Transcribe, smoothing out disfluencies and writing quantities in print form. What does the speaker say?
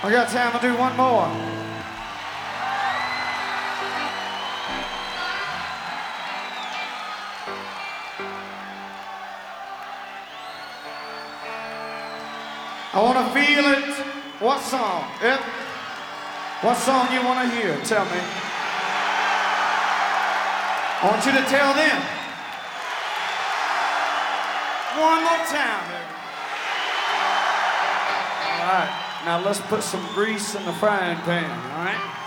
I got time to do one more. I want to feel it. What song? Yep. What song you want to hear? Tell me. I want you to tell them. One more time, baby. All right. Now let's put some grease in the frying pan, all right?